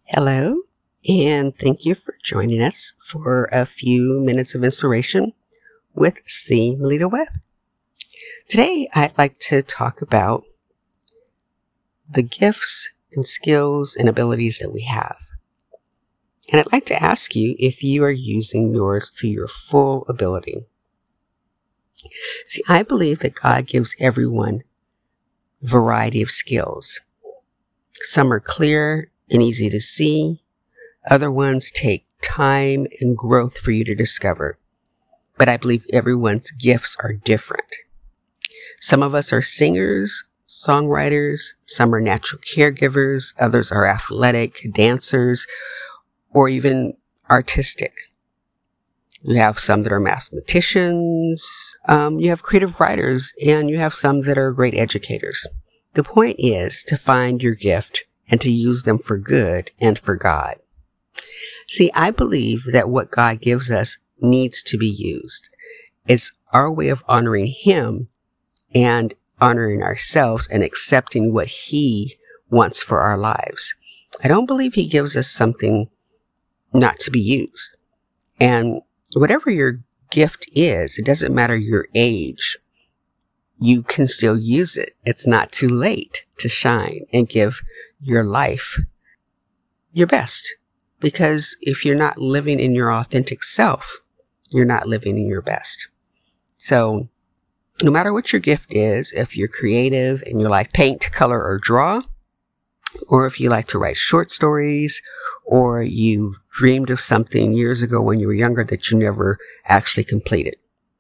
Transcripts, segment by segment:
Hello, and thank you for joining us for a few minutes of inspiration with C. Melita Webb. Today, I'd like to talk about the gifts and skills and abilities that we have. And I'd like to ask you if you are using yours to your full ability. See, I believe that God gives everyone a variety of skills. Some are clear and easy to see. Other ones take time and growth for you to discover. But I believe everyone's gifts are different. Some of us are singers, songwriters. Some are natural caregivers. Others are athletic, dancers, or even artistic. You have some that are mathematicians. You have creative writers, and you have some that are great educators. The point is to find your gift and to use them for good and for God. See, I believe that what God gives us needs to be used. It's our way of honoring Him and honoring ourselves and accepting what He wants for our lives. I don't believe He gives us something not to be used. And whatever your gift is, it doesn't matter your age. You can still use it. It's not too late to shine and give your life your best. Because if you're not living in your authentic self, you're not living in your best. So no matter what your gift is, if you're creative and you like paint, color, or draw, or if you like to write short stories, or you've dreamed of something years ago when you were younger that you never actually completed,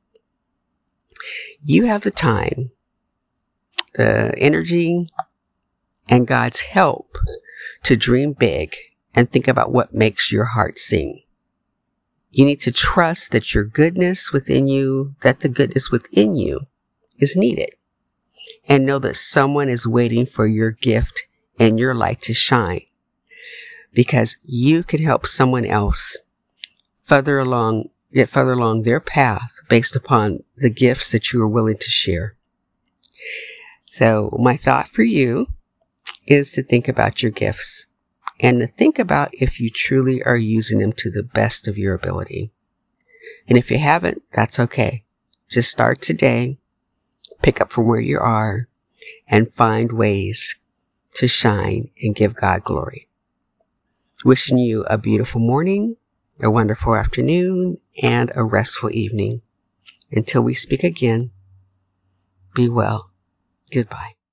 you have the time, the energy, and God's help to dream big and think about what makes your heart sing. You need to trust that your goodness within you, that the goodness within you is needed. And know that someone is waiting for your gift and your light to shine. Because you can help someone else get further along their path based upon the gifts that you are willing to share. So my thought for you is to think about your gifts and to think about if you truly are using them to the best of your ability. And if you haven't, that's okay. Just start today, pick up from where you are, and find ways to shine and give God glory. Wishing you a beautiful morning, a wonderful afternoon, and a restful evening. Until we speak again, be well. Goodbye.